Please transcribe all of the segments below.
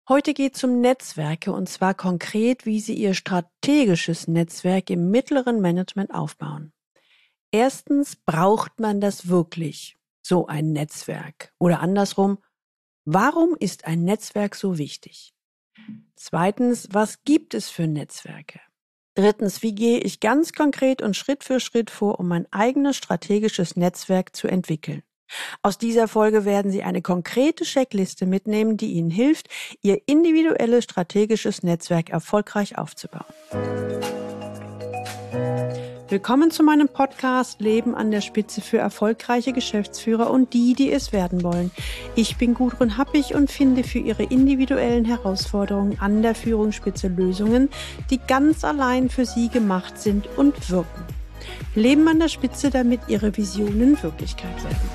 Heute geht es um Netzwerke und zwar konkret, wie Sie Ihr strategisches Netzwerk im mittleren Management aufbauen. Erstens, braucht man das wirklich, so ein Netzwerk? Oder andersrum, warum ist ein Netzwerk so wichtig? Zweitens, was gibt es für Netzwerke? Drittens, wie gehe ich ganz konkret und Schritt für Schritt vor, um mein eigenes strategisches Netzwerk zu entwickeln? Aus dieser Folge werden Sie eine konkrete Checkliste mitnehmen, die Ihnen hilft, Ihr individuelles strategisches Netzwerk erfolgreich aufzubauen. Willkommen zu meinem Podcast Leben an der Spitze für erfolgreiche Geschäftsführer und die es werden wollen. Ich bin Gudrun Happig und finde für Ihre individuellen Herausforderungen an der Führungsspitze Lösungen, die ganz allein für Sie gemacht sind und wirken. Leben an der Spitze, damit Ihre Visionen Wirklichkeit werden.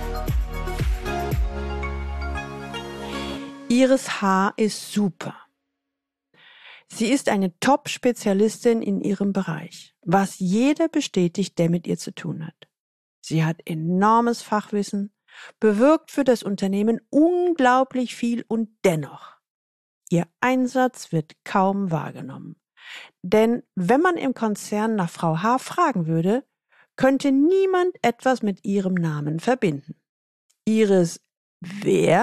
Iris H. ist super. Sie ist eine Top-Spezialistin in ihrem Bereich, was jeder bestätigt, der mit ihr zu tun hat. Sie hat enormes Fachwissen, bewirkt für das Unternehmen unglaublich viel und dennoch, ihr Einsatz wird kaum wahrgenommen. Denn wenn man im Konzern nach Frau H. fragen würde, könnte niemand etwas mit ihrem Namen verbinden. Iris wer?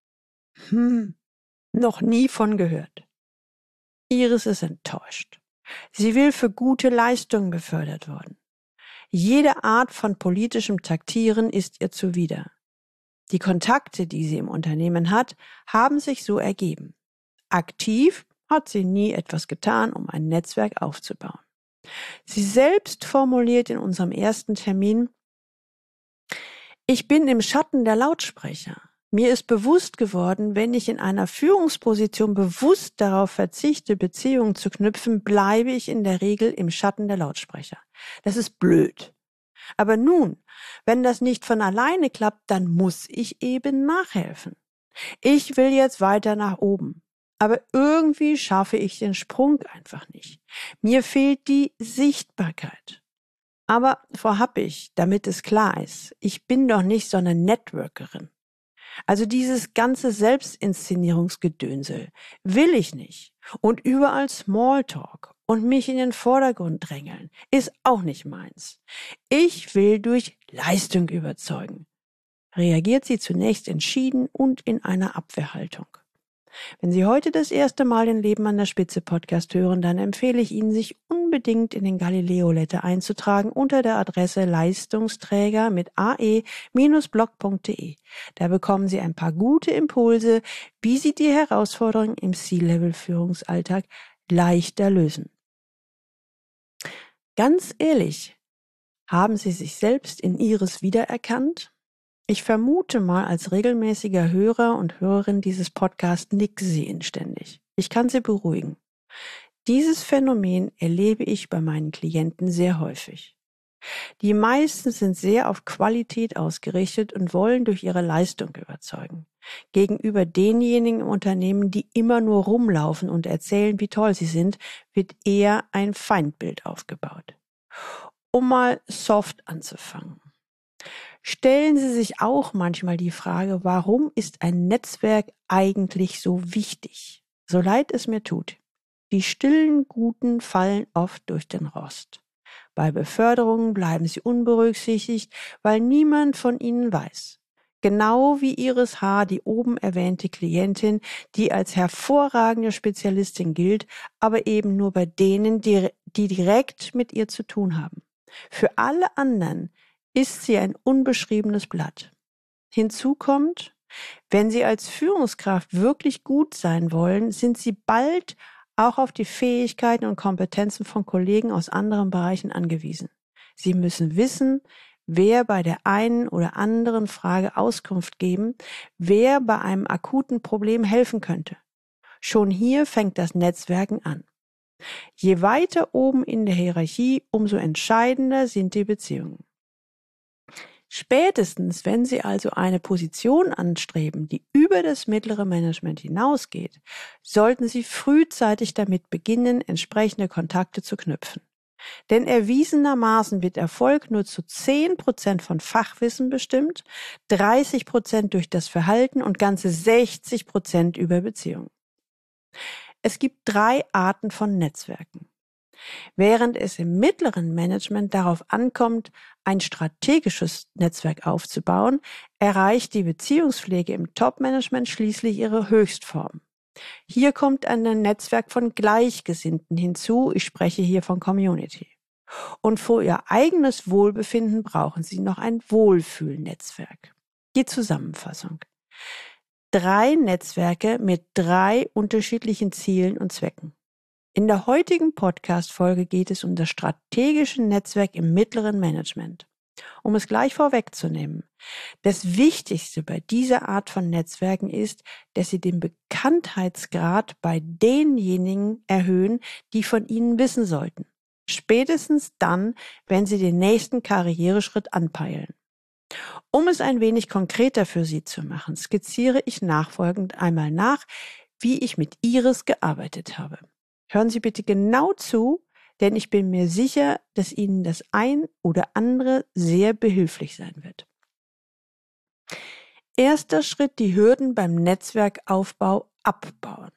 Noch nie von gehört. Iris ist enttäuscht. Sie will für gute Leistungen befördert worden. Jede Art von politischem Taktieren ist ihr zuwider. Die Kontakte, die sie im Unternehmen hat, haben sich so ergeben. Aktiv hat sie nie etwas getan, um ein Netzwerk aufzubauen. Sie selbst formuliert in unserem ersten Termin: Ich bin im Schatten der Lautsprecher. Mir ist bewusst geworden, wenn ich in einer Führungsposition bewusst darauf verzichte, Beziehungen zu knüpfen, bleibe ich in der Regel im Schatten der Lautsprecher. Das ist blöd. Aber nun, wenn das nicht von alleine klappt, dann muss ich eben nachhelfen. Ich will jetzt weiter nach oben. Aber irgendwie schaffe ich den Sprung einfach nicht. Mir fehlt die Sichtbarkeit. Aber Frau Happig, damit es klar ist, ich bin doch nicht so eine Networkerin. Also dieses ganze Selbstinszenierungsgedönsel will ich nicht. Und überall Smalltalk und mich in den Vordergrund drängeln ist auch nicht meins. Ich will durch Leistung überzeugen. Reagiert sie zunächst entschieden und in einer Abwehrhaltung. Wenn Sie heute das erste Mal den Leben an der Spitze Podcast hören, dann empfehle ich Ihnen, sich unbedingt in den Galileo Letter einzutragen unter der Adresse Leistungsträger mit ae-blog.de. Da bekommen Sie ein paar gute Impulse, wie Sie die Herausforderungen im C-Level-Führungsalltag leichter lösen. Ganz ehrlich, haben Sie sich selbst in Iris wiedererkannt? Ich vermute mal, als regelmäßiger Hörer und Hörerin dieses Podcasts nicken Sie inständig. Ich kann Sie beruhigen. Dieses Phänomen erlebe ich bei meinen Klienten sehr häufig. Die meisten sind sehr auf Qualität ausgerichtet und wollen durch ihre Leistung überzeugen. Gegenüber denjenigen im Unternehmen, die immer nur rumlaufen und erzählen, wie toll sie sind, wird eher ein Feindbild aufgebaut. Um mal soft anzufangen. Stellen Sie sich auch manchmal die Frage, warum ist ein Netzwerk eigentlich so wichtig? So leid es mir tut. Die stillen Guten fallen oft durch den Rost. Bei Beförderungen bleiben sie unberücksichtigt, weil niemand von ihnen weiß. Genau wie Iris H., die oben erwähnte Klientin, die als hervorragende Spezialistin gilt, aber eben nur bei denen, die direkt mit ihr zu tun haben. Für alle anderen ist sie ein unbeschriebenes Blatt. Hinzu kommt, wenn Sie als Führungskraft wirklich gut sein wollen, sind Sie bald auch auf die Fähigkeiten und Kompetenzen von Kollegen aus anderen Bereichen angewiesen. Sie müssen wissen, wer bei der einen oder anderen Frage Auskunft geben, wer bei einem akuten Problem helfen könnte. Schon hier fängt das Netzwerken an. Je weiter oben in der Hierarchie, umso entscheidender sind die Beziehungen. Spätestens, wenn Sie also eine Position anstreben, die über das mittlere Management hinausgeht, sollten Sie frühzeitig damit beginnen, entsprechende Kontakte zu knüpfen. Denn erwiesenermaßen wird Erfolg nur zu 10% von Fachwissen bestimmt, 30% durch das Verhalten und ganze 60% über Beziehungen. Es gibt 3 Arten von Netzwerken. Während es im mittleren Management darauf ankommt, ein strategisches Netzwerk aufzubauen, erreicht die Beziehungspflege im Top-Management schließlich ihre Höchstform. Hier kommt ein Netzwerk von Gleichgesinnten hinzu, ich spreche hier von Community. Und für ihr eigenes Wohlbefinden brauchen sie noch ein Wohlfühlnetzwerk. Die Zusammenfassung. 3 Netzwerke mit 3 unterschiedlichen Zielen und Zwecken. In der heutigen Podcast-Folge geht es um das strategische Netzwerk im mittleren Management. Um es gleich vorwegzunehmen, das Wichtigste bei dieser Art von Netzwerken ist, dass sie den Bekanntheitsgrad bei denjenigen erhöhen, die von ihnen wissen sollten. Spätestens dann, wenn sie den nächsten Karriereschritt anpeilen. Um es ein wenig konkreter für Sie zu machen, skizziere ich nachfolgend einmal nach, wie ich mit Iris gearbeitet habe. Hören Sie bitte genau zu, denn ich bin mir sicher, dass Ihnen das ein oder andere sehr behilflich sein wird. Erster Schritt: die Hürden beim Netzwerkaufbau abbauen.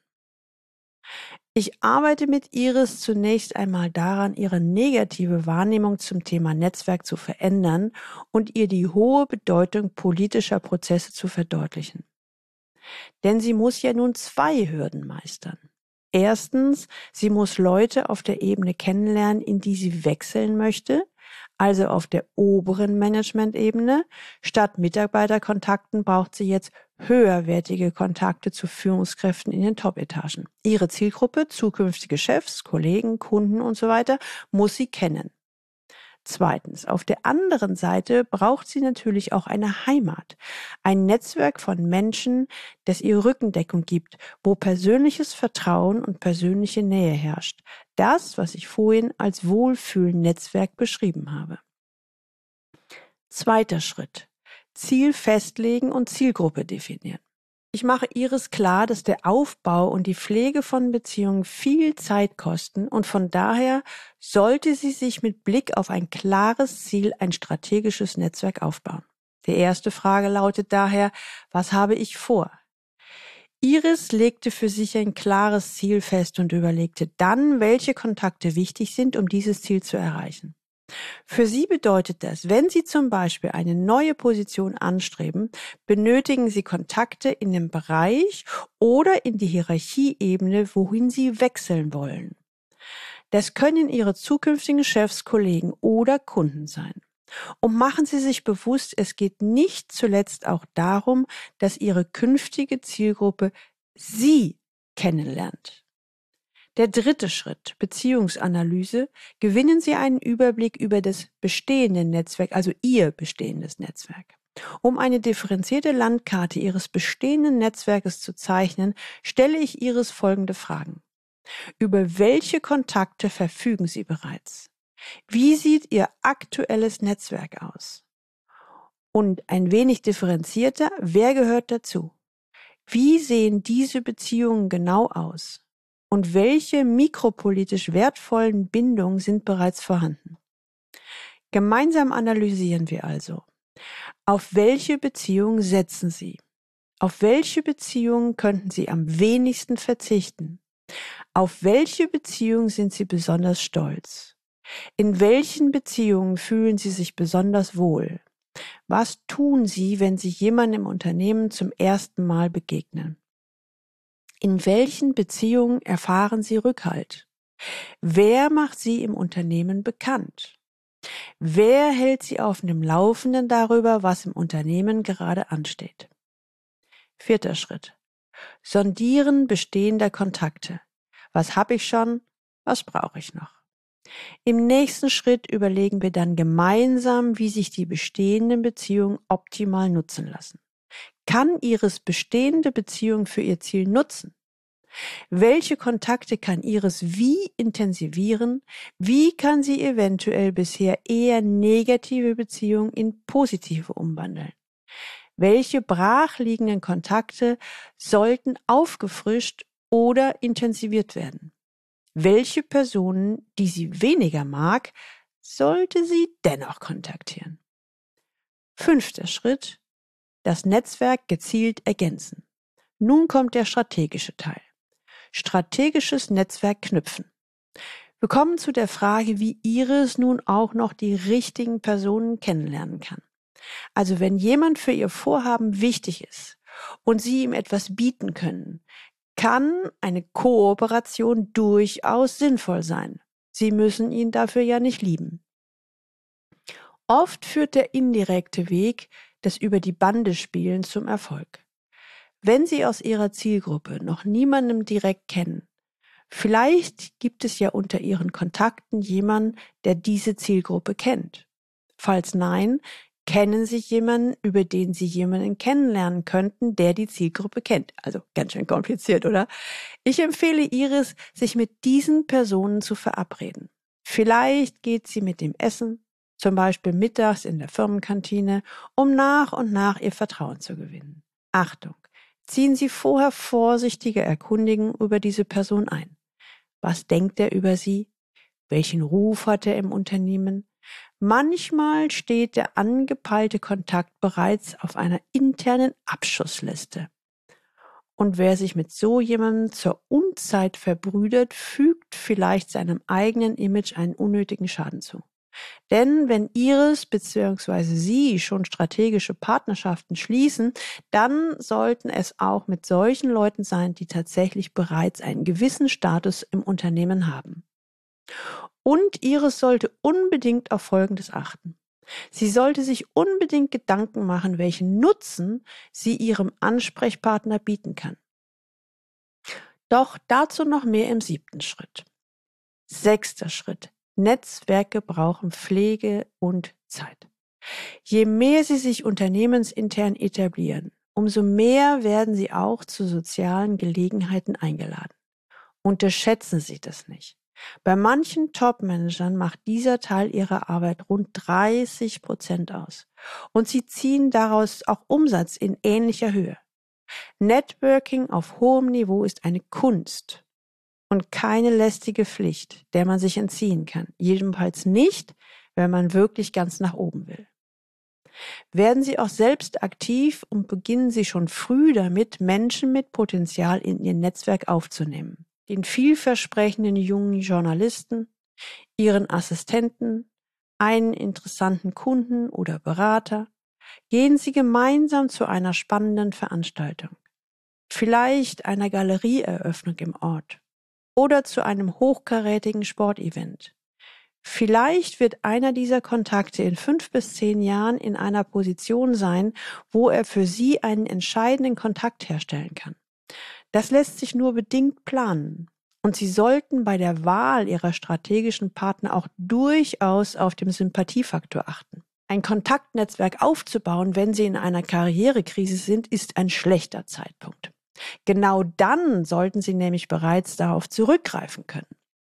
Ich arbeite mit Iris zunächst einmal daran, ihre negative Wahrnehmung zum Thema Netzwerk zu verändern und ihr die hohe Bedeutung politischer Prozesse zu verdeutlichen. Denn sie muss ja nun 2 Hürden meistern. Erstens, sie muss Leute auf der Ebene kennenlernen, in die sie wechseln möchte, also auf der oberen Management-Ebene. Statt Mitarbeiterkontakten braucht sie jetzt höherwertige Kontakte zu Führungskräften in den Top-Etagen. Ihre Zielgruppe, zukünftige Chefs, Kollegen, Kunden und so weiter, muss sie kennen. Zweitens, auf der anderen Seite braucht sie natürlich auch eine Heimat, ein Netzwerk von Menschen, das ihr Rückendeckung gibt, wo persönliches Vertrauen und persönliche Nähe herrscht. Das, was ich vorhin als Wohlfühlnetzwerk beschrieben habe. Zweiter Schritt: Ziel festlegen und Zielgruppe definieren. Ich mache Iris klar, dass der Aufbau und die Pflege von Beziehungen viel Zeit kosten und von daher sollte sie sich mit Blick auf ein klares Ziel ein strategisches Netzwerk aufbauen. Die erste Frage lautet daher: Was habe ich vor? Iris legte für sich ein klares Ziel fest und überlegte dann, welche Kontakte wichtig sind, um dieses Ziel zu erreichen. Für Sie bedeutet das, wenn Sie zum Beispiel eine neue Position anstreben, benötigen Sie Kontakte in dem Bereich oder in die Hierarchieebene, wohin Sie wechseln wollen. Das können Ihre zukünftigen Chefs, Kollegen oder Kunden sein. Und machen Sie sich bewusst, es geht nicht zuletzt auch darum, dass Ihre künftige Zielgruppe Sie kennenlernt. Der dritte Schritt, Beziehungsanalyse: Gewinnen Sie einen Überblick über das bestehende Netzwerk, also Ihr bestehendes Netzwerk. Um eine differenzierte Landkarte Ihres bestehenden Netzwerkes zu zeichnen, stelle ich Iris folgende Fragen. Über welche Kontakte verfügen Sie bereits? Wie sieht Ihr aktuelles Netzwerk aus? Und ein wenig differenzierter, wer gehört dazu? Wie sehen diese Beziehungen genau aus? Und welche mikropolitisch wertvollen Bindungen sind bereits vorhanden? Gemeinsam analysieren wir also. Auf welche Beziehungen setzen Sie? Auf welche Beziehungen könnten Sie am wenigsten verzichten? Auf welche Beziehungen sind Sie besonders stolz? In welchen Beziehungen fühlen Sie sich besonders wohl? Was tun Sie, wenn Sie jemandem im Unternehmen zum ersten Mal begegnen? In welchen Beziehungen erfahren Sie Rückhalt? Wer macht Sie im Unternehmen bekannt? Wer hält Sie auf dem Laufenden darüber, was im Unternehmen gerade ansteht? Vierter Schritt: Sondieren bestehender Kontakte. Was habe ich schon? Was brauche ich noch? Im nächsten Schritt überlegen wir dann gemeinsam, wie sich die bestehenden Beziehungen optimal nutzen lassen. Kann Iris bestehende Beziehung für ihr Ziel nutzen? Welche Kontakte kann Iris wie intensivieren? Wie kann sie eventuell bisher eher negative Beziehungen in positive umwandeln? Welche brachliegenden Kontakte sollten aufgefrischt oder intensiviert werden? Welche Personen, die sie weniger mag, sollte sie dennoch kontaktieren? Fünfter Schritt: Das Netzwerk gezielt ergänzen. Nun kommt der strategische Teil. Strategisches Netzwerk knüpfen. Wir kommen zu der Frage, wie Iris nun auch noch die richtigen Personen kennenlernen kann. Also wenn jemand für ihr Vorhaben wichtig ist und Sie ihm etwas bieten können, kann eine Kooperation durchaus sinnvoll sein. Sie müssen ihn dafür ja nicht lieben. Oft führt der indirekte Weg des über die Bande Spielen zum Erfolg. Wenn Sie aus Ihrer Zielgruppe noch niemanden direkt kennen, vielleicht gibt es ja unter Ihren Kontakten jemanden, der diese Zielgruppe kennt. Falls nein, kennen Sie jemanden, über den Sie jemanden kennenlernen könnten, der die Zielgruppe kennt. Also ganz schön kompliziert, oder? Ich empfehle Iris, sich mit diesen Personen zu verabreden. Vielleicht geht sie mit dem Essen, zum Beispiel mittags in der Firmenkantine, um nach und nach ihr Vertrauen zu gewinnen. Achtung! Ziehen Sie vorher vorsichtige Erkundigungen über diese Person ein. Was denkt er über Sie? Welchen Ruf hat er im Unternehmen? Manchmal steht der angepeilte Kontakt bereits auf einer internen Abschussliste. Und wer sich mit so jemandem zur Unzeit verbrüdert, fügt vielleicht seinem eigenen Image einen unnötigen Schaden zu. Denn wenn Iris bzw. Sie schon strategische Partnerschaften schließen, dann sollten es auch mit solchen Leuten sein, die tatsächlich bereits einen gewissen Status im Unternehmen haben. Und Iris sollte unbedingt auf Folgendes achten. Sie sollte sich unbedingt Gedanken machen, welchen Nutzen sie ihrem Ansprechpartner bieten kann. Doch dazu noch mehr im 7. Schritt. 6. Schritt. Netzwerke brauchen Pflege und Zeit. Je mehr sie sich unternehmensintern etablieren, umso mehr werden sie auch zu sozialen Gelegenheiten eingeladen. Unterschätzen Sie das nicht. Bei manchen Top-Managern macht dieser Teil ihrer Arbeit rund 30% aus. Und sie ziehen daraus auch Umsatz in ähnlicher Höhe. Networking auf hohem Niveau ist eine Kunst und keine lästige Pflicht, der man sich entziehen kann. Jedenfalls nicht, wenn man wirklich ganz nach oben will. Werden Sie auch selbst aktiv und beginnen Sie schon früh damit, Menschen mit Potenzial in Ihr Netzwerk aufzunehmen. Den vielversprechenden jungen Journalisten, Ihren Assistenten, einen interessanten Kunden oder Berater. Gehen Sie gemeinsam zu einer spannenden Veranstaltung, vielleicht einer Galerieeröffnung im Ort oder zu einem hochkarätigen Sportevent. Vielleicht wird einer dieser Kontakte in 5 bis 10 Jahren in einer Position sein, wo er für Sie einen entscheidenden Kontakt herstellen kann. Das lässt sich nur bedingt planen. Und Sie sollten bei der Wahl Ihrer strategischen Partner auch durchaus auf den Sympathiefaktor achten. Ein Kontaktnetzwerk aufzubauen, wenn Sie in einer Karrierekrise sind, ist ein schlechter Zeitpunkt. Genau dann sollten Sie nämlich bereits darauf zurückgreifen können.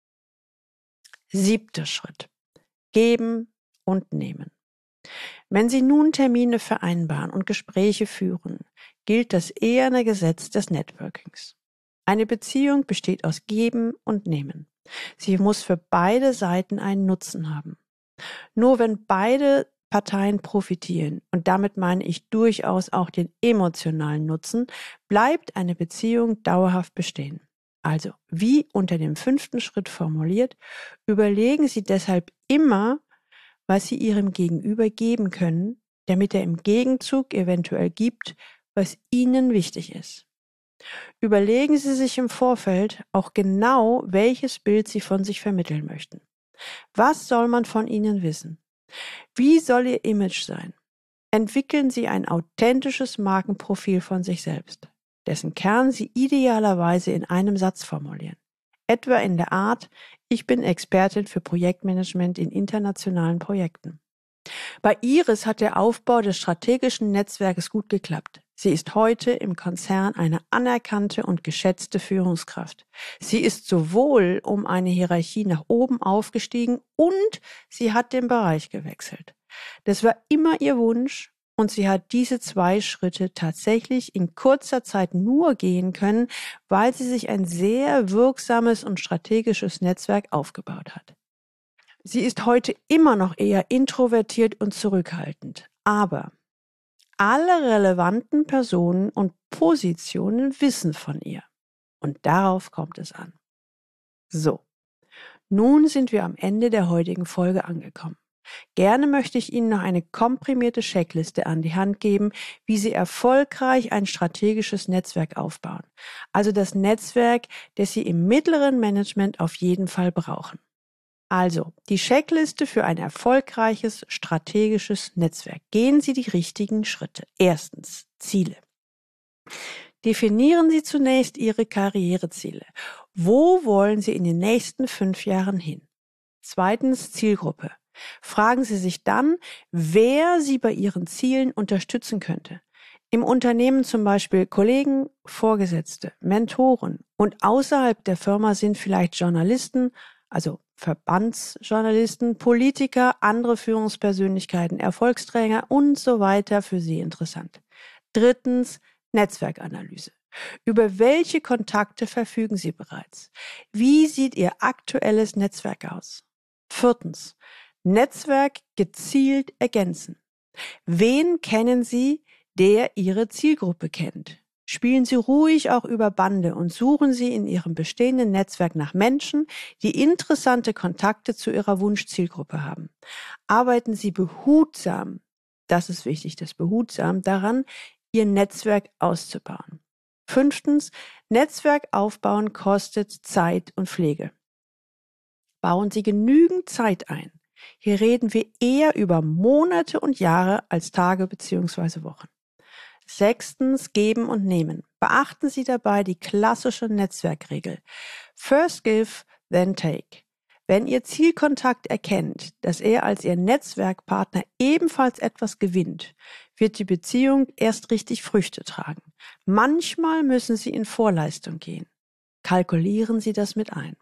7. Schritt. Geben und nehmen. Wenn Sie nun Termine vereinbaren und Gespräche führen, gilt das eherne Gesetz des Networkings. Eine Beziehung besteht aus Geben und Nehmen. Sie muss für beide Seiten einen Nutzen haben. Nur wenn beide Parteien profitieren, und damit meine ich durchaus auch den emotionalen Nutzen, bleibt eine Beziehung dauerhaft bestehen. Also, wie unter dem 5. Schritt formuliert, überlegen Sie deshalb immer, was Sie Ihrem Gegenüber geben können, damit er im Gegenzug eventuell gibt, was Ihnen wichtig ist. Überlegen Sie sich im Vorfeld auch genau, welches Bild Sie von sich vermitteln möchten. Was soll man von Ihnen wissen? Wie soll Ihr Image sein? Entwickeln Sie ein authentisches Markenprofil von sich selbst, dessen Kern Sie idealerweise in einem Satz formulieren. Etwa in der Art: Ich bin Expertin für Projektmanagement in internationalen Projekten. Bei Iris hat der Aufbau des strategischen Netzwerkes gut geklappt. Sie ist heute im Konzern eine anerkannte und geschätzte Führungskraft. Sie ist sowohl um eine Hierarchie nach oben aufgestiegen und sie hat den Bereich gewechselt. Das war immer ihr Wunsch und sie hat diese 2 Schritte tatsächlich in kurzer Zeit nur gehen können, weil sie sich ein sehr wirksames und strategisches Netzwerk aufgebaut hat. Sie ist heute immer noch eher introvertiert und zurückhaltend, aber alle relevanten Personen und Positionen wissen von ihr. Und darauf kommt es an. So, nun sind wir am Ende der heutigen Folge angekommen. Gerne möchte ich Ihnen noch eine komprimierte Checkliste an die Hand geben, wie Sie erfolgreich ein strategisches Netzwerk aufbauen. Also das Netzwerk, das Sie im mittleren Management auf jeden Fall brauchen. Also, die Checkliste für ein erfolgreiches strategisches Netzwerk. Gehen Sie die richtigen Schritte. Erstens, Ziele. Definieren Sie zunächst Ihre Karriereziele. Wo wollen Sie in den nächsten 5 Jahren hin? Zweitens, Zielgruppe. Fragen Sie sich dann, wer Sie bei Ihren Zielen unterstützen könnte. Im Unternehmen zum Beispiel Kollegen, Vorgesetzte, Mentoren und außerhalb der Firma sind vielleicht Journalisten, also Verbandsjournalisten, Politiker, andere Führungspersönlichkeiten, Erfolgsträger und so weiter für Sie interessant. Drittens, Netzwerkanalyse. Über welche Kontakte verfügen Sie bereits? Wie sieht Ihr aktuelles Netzwerk aus? Viertens, Netzwerk gezielt ergänzen. Wen kennen Sie, der Ihre Zielgruppe kennt? Spielen Sie ruhig auch über Bande und suchen Sie in Ihrem bestehenden Netzwerk nach Menschen, die interessante Kontakte zu Ihrer Wunschzielgruppe haben. Arbeiten Sie behutsam, das ist wichtig, das behutsam, daran, Ihr Netzwerk auszubauen. Fünftens, Netzwerk aufbauen kostet Zeit und Pflege. Bauen Sie genügend Zeit ein. Hier reden wir eher über Monate und Jahre als Tage bzw. Wochen. Sechstens, geben und nehmen. Beachten Sie dabei die klassische Netzwerkregel. First give, then take. Wenn Ihr Zielkontakt erkennt, dass er als Ihr Netzwerkpartner ebenfalls etwas gewinnt, wird die Beziehung erst richtig Früchte tragen. Manchmal müssen Sie in Vorleistung gehen. Kalkulieren Sie das mit ein.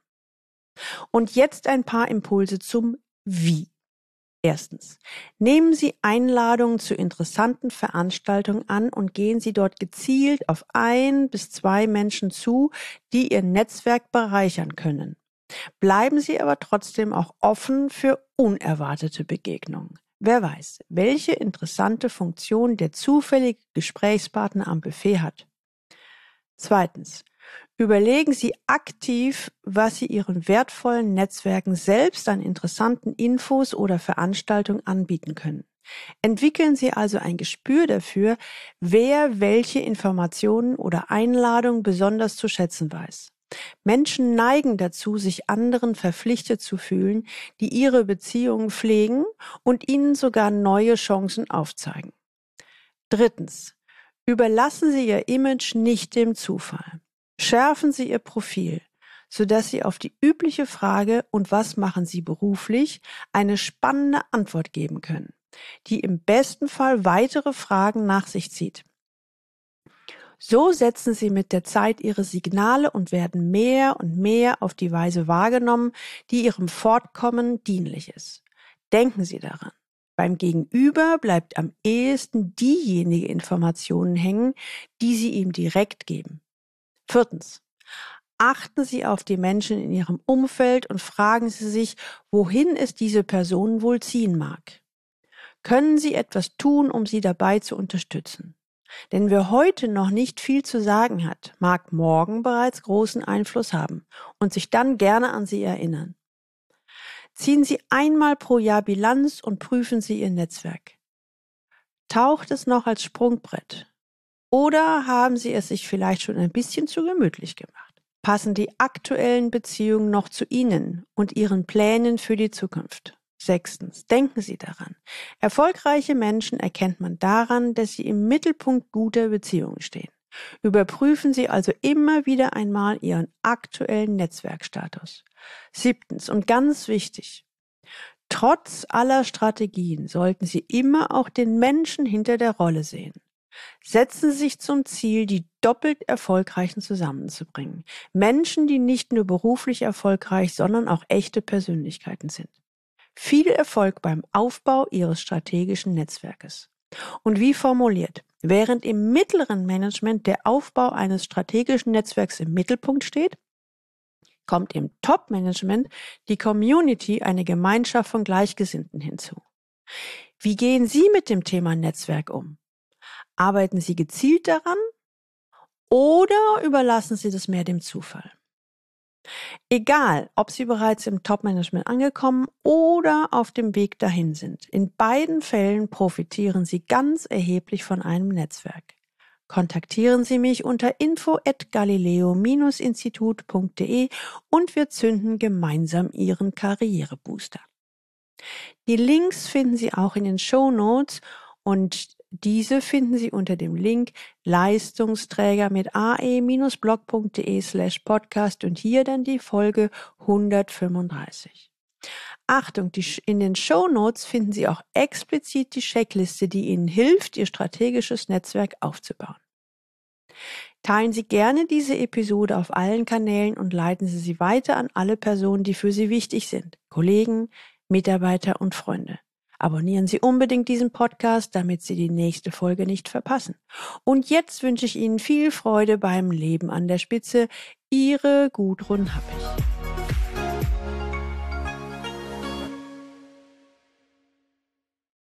Und jetzt ein paar Impulse zum Wie. Erstens, nehmen Sie Einladungen zu interessanten Veranstaltungen an und gehen Sie dort gezielt auf 1 bis 2 Menschen zu, die Ihr Netzwerk bereichern können. Bleiben Sie aber trotzdem auch offen für unerwartete Begegnungen. Wer weiß, welche interessante Funktion der zufällige Gesprächspartner am Buffet hat. Zweitens, überlegen Sie aktiv, was Sie Ihren wertvollen Netzwerken selbst an interessanten Infos oder Veranstaltungen anbieten können. Entwickeln Sie also ein Gespür dafür, wer welche Informationen oder Einladungen besonders zu schätzen weiß. Menschen neigen dazu, sich anderen verpflichtet zu fühlen, die ihre Beziehungen pflegen und ihnen sogar neue Chancen aufzeigen. Drittens, überlassen Sie Ihr Image nicht dem Zufall. Schärfen Sie Ihr Profil, sodass Sie auf die übliche Frage „Und was machen Sie beruflich?" eine spannende Antwort geben können, die im besten Fall weitere Fragen nach sich zieht. So setzen Sie mit der Zeit Ihre Signale und werden mehr und mehr auf die Weise wahrgenommen, die Ihrem Fortkommen dienlich ist. Denken Sie daran. Beim Gegenüber bleibt am ehesten diejenige Informationen hängen, die Sie ihm direkt geben. Viertens. Achten Sie auf die Menschen in Ihrem Umfeld und fragen Sie sich, wohin es diese Person wohl ziehen mag. Können Sie etwas tun, um sie dabei zu unterstützen? Denn wer heute noch nicht viel zu sagen hat, mag morgen bereits großen Einfluss haben und sich dann gerne an Sie erinnern. Ziehen Sie einmal pro Jahr Bilanz und prüfen Sie Ihr Netzwerk. Taucht es noch als Sprungbrett? Oder haben Sie es sich vielleicht schon ein bisschen zu gemütlich gemacht? Passen die aktuellen Beziehungen noch zu Ihnen und Ihren Plänen für die Zukunft? Sechstens, denken Sie daran. Erfolgreiche Menschen erkennt man daran, dass sie im Mittelpunkt guter Beziehungen stehen. Überprüfen Sie also immer wieder einmal Ihren aktuellen Netzwerkstatus. Siebtens und ganz wichtig, trotz aller Strategien sollten Sie immer auch den Menschen hinter der Rolle sehen. Setzen Sie sich zum Ziel, die doppelt Erfolgreichen zusammenzubringen. Menschen, die nicht nur beruflich erfolgreich, sondern auch echte Persönlichkeiten sind. Viel Erfolg beim Aufbau Ihres strategischen Netzwerkes. Und wie formuliert, während im mittleren Management der Aufbau eines strategischen Netzwerks im Mittelpunkt steht, kommt im Top-Management die Community, eine Gemeinschaft von Gleichgesinnten hinzu. Wie gehen Sie mit dem Thema Netzwerk um? Arbeiten Sie gezielt daran Oder überlassen Sie das mehr dem Zufall? Egal, ob Sie bereits im Top-Management angekommen oder auf dem Weg dahin sind, in beiden Fällen profitieren Sie ganz erheblich von einem Netzwerk. Kontaktieren Sie mich unter info@galileo-institut.de und wir zünden gemeinsam Ihren Karrierebooster. Die Links finden Sie auch in den Shownotes und diese finden Sie unter dem Link Leistungsträger mit ae-blog.de/podcast und hier dann die Folge 135. Achtung, in den Shownotes finden Sie auch explizit die Checkliste, die Ihnen hilft, Ihr strategisches Netzwerk aufzubauen. Teilen Sie gerne diese Episode auf allen Kanälen und leiten Sie sie weiter an alle Personen, die für Sie wichtig sind. Kollegen, Mitarbeiter und Freunde. Abonnieren Sie unbedingt diesen Podcast, damit Sie die nächste Folge nicht verpassen. Und jetzt wünsche ich Ihnen viel Freude beim Leben an der Spitze. Ihre Gudrun Happig.